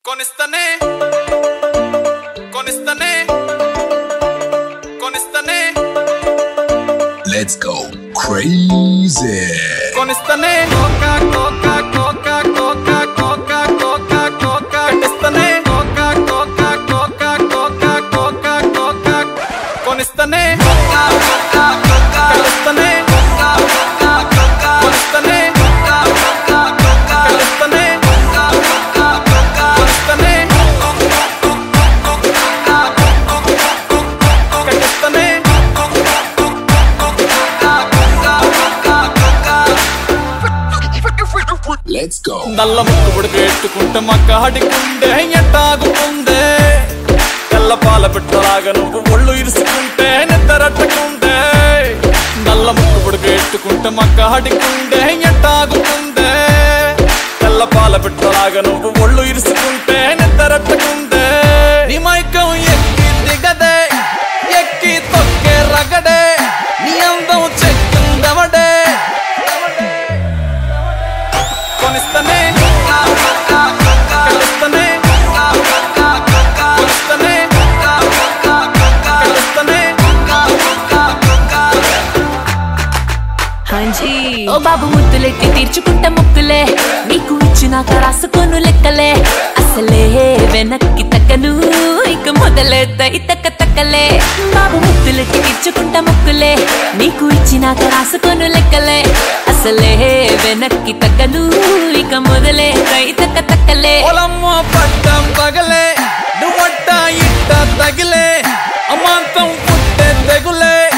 కొనిస్తనే కొనిస్తనే కొనిస్తనే Let's go crazy. కొనిస్తనే కోకా కోకా కోకా కోకా కోకా కోకా కోకా కొనిస్తనే కోకా కోకా కోకా కోకా కోకా కోకా కొనిస్తనే కోకా కోకా కోకా కొనిస్తనే కోకా కోకా కోకా కొనిస్తనే కోకా కోకా కోకా కొనిస్తనే కోకా కోకా కోకా కొనిస్తనే Let's go. నల్ల ముక్కు పుడికి ఎట్టుకుంటే మక్క హడికుండే ఎట్టాగుతుందే తెల్ల పాల పెట్టలాగా నువ్వు ఒళ్ళు ఇరుసుకుంటే నిద్రట్టుకుందే నల్ల ముక్కు పుడికి ఎట్టుకుంటే మక్క హడికుండే ఎట్టాగుతుందే తెల్ల పాల పెట్టలాగా నువ్వు ఒళ్ళు ఇరుసుకుంటే నిద్రట్టుకుందే నీ మైకం ఎక్కి దిగదే ఎక్కి తొక్కే రగడే నీ అందం చెక్కిందవడే కొనిస్తనే కొనిస్తనే కొనిస్తనే కొనిస్తనే హాంజీ ఓ బాబు ముద్దులెట్టి తీర్చుకుంటా ముక్కులే నీకు ఇచ్చినాక రాసుకోను లెక్కలే అసలే వెనక్కి తక్కను ఇక మొదలెత్తాయి తక్క తక్కలే బాబు ముద్దులెట్టి తీర్చుకుంటా ముక్కులే నీకు ఇచ్చినాక రాసుకోను లెక్కలే అసలే వెనక్కి తక్కను ఇక మొదలెత్తాయి తక్క తక్కలే పొలమ్మ పట్టం పగలే నువ్వట్ట ఇట్ట తగిలే అమాంతం పుట్టే తెగులే